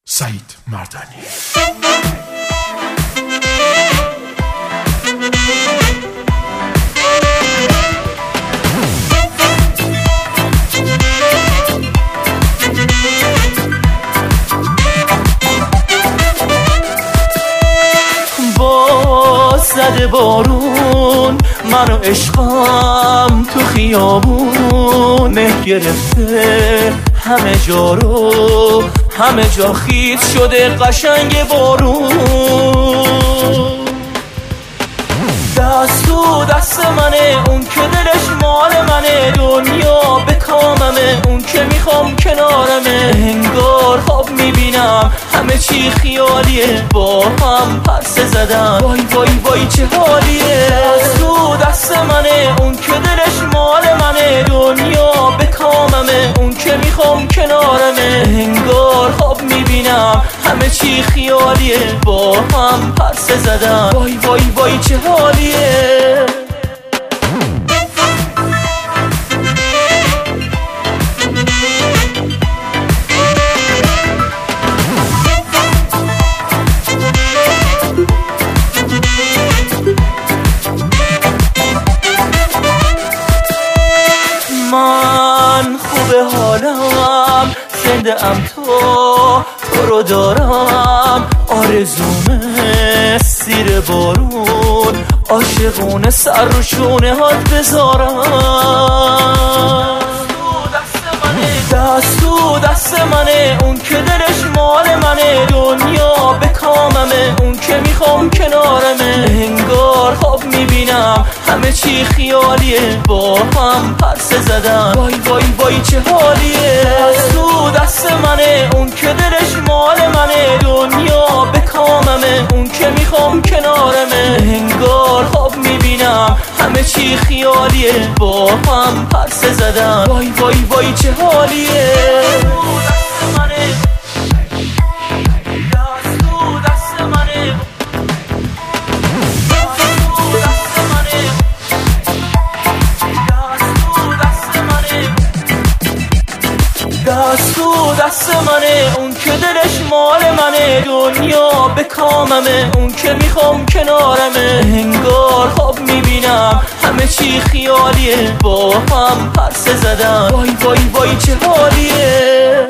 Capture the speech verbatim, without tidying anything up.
سعید مردانی. زده بارون منو عشقم تو خیابون مه گرفته همه جا رو، همه جا خیس شده قشنگ بارون. دست تو دست منه اون که دلش مال منه، دنیا به کاممه اون که میخوام کنارمه. انگار خواب میبینم همه چی خیالیه، با هم پرسه زدم وای وای وای چه حالیه. دست تو دست منه اون که دلش مال منه، دنیا به کاممه اون که میخوام کنارمه. انگار خواب میبینم همه چی خیالیه، با هم پرسه زدم وای وای وای چه حالیه. من خوبه حالم، زنده ام تو تو رو دارم. آرزومه سیر بارون، عاشقونه سر رو شونه هات بذارم. دست تو دست منه اون که دلش مال منه، دنیا به کاممه اون که میخوام کنارمه. انگار خواب میبینم همه چی خیالیه، با هم پرسه زدم وای وای وای چه حالیه. دست تو دست منه اون که دلش مال منه، دنیا به کاممه اون که میخوام کنارمه. انگار خواب میبینم همه چی خیالیه، با هم پرسه زدم وای وای وای چه حالیه. دست تو دست منه اون که دلش مال منه، دنیا به کاممه اون که میخوام کنارمه. انگار خواب میبینم همه چی خیالیه، با هم پرسه زدم وای وای وای چه حالیه.